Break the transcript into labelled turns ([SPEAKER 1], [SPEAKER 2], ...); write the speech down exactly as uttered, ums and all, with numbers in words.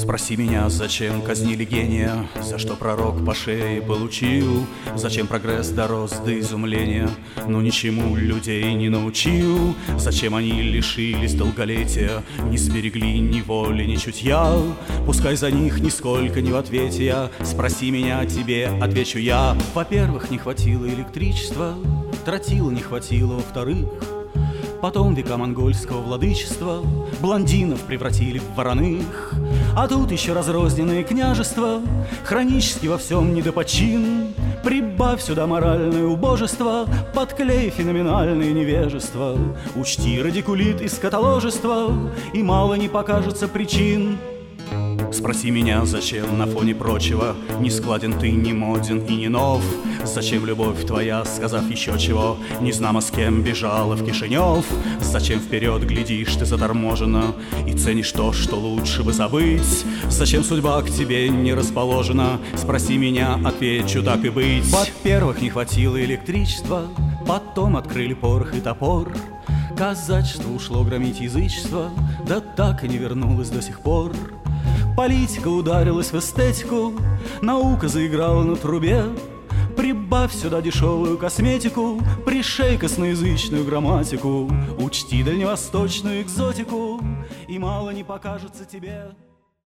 [SPEAKER 1] Спроси меня, зачем казнили гения, за что пророк по шее получил, зачем прогресс дорос до изумления, но ничему людей не научил, зачем они лишились долголетия, не сберегли ни воли, ни чутья, пускай за них нисколько не в ответе я. Спроси меня, тебе отвечу я. Во-первых, не хватило электричества, тротила не хватило, во-вторых, потом века монгольского владычества блондинов превратили в вороных. А тут еще разрозненные княжества, хронически во всем недопочин. Прибавь сюда моральное убожество, подклей феноменальное невежество. Учти радикулит и скотоложество, и мало не покажется причин. Спроси меня, зачем на фоне прочего не складен ты, не моден и не нов? Зачем любовь твоя, сказав еще чего, незнамо с кем бежала в Кишинев? Зачем вперед глядишь ты заторможенно и ценишь то, что лучше бы забыть? Зачем судьба к тебе не расположена? Спроси меня, отвечу, так и быть. Во-первых, не хватило электричества, потом открыли порох и топор. Казачество ушло громить язычество, да так и не вернулось до сих пор. Политика ударилась в эстетику, наука заиграла на трубе. Прибавь сюда дешевую косметику, пришей косноязычную грамматику. Учти дальневосточную экзотику, и мало не покажется тебе.